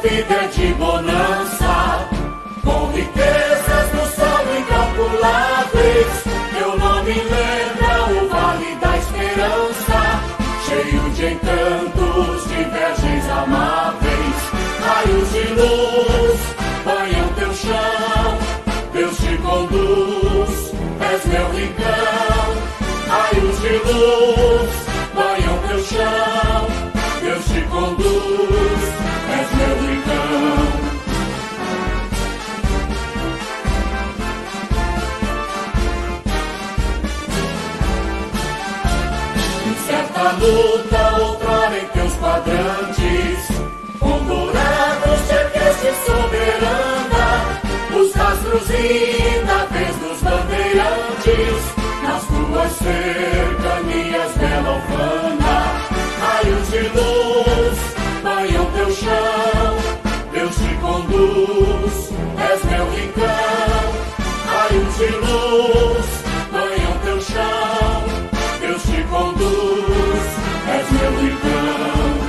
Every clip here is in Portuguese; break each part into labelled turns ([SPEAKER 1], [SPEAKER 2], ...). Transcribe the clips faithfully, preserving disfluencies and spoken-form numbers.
[SPEAKER 1] vida é de bonança, com riquezas no solo incalculáveis. Teu nome lembra o vale da esperança, cheio de encantos, de vergens amáveis. Raios de luz banham teu chão, Deus te conduz, és meu rincão. Raios de luz banham teu chão, Deus te conduz, és meu rincão. Em certa luta, outrora em teus quadrantes, com dourados te ergueste soberana, os rastros indáveis dos bandeirantes, nas tuas cercanias bela ufana. Raios de luz banham teu chão, Deus te conduz, és meu rincão. Raios de luz banham teu chão, Deus te conduz, és meu rincão.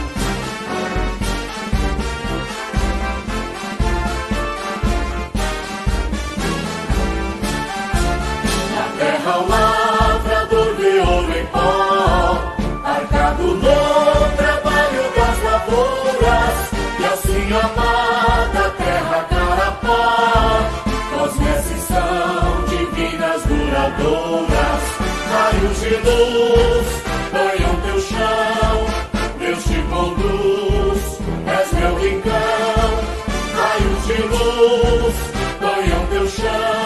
[SPEAKER 1] Na terra o lavrador vê ouro em pó, arcado no trabalho das lavouras, e assim amada terra carapó, tuas messes são divinas duradouras. Raios de luz banham teu chão, Deus te conduz, és meu rincão. Raios de luz banham teu chão,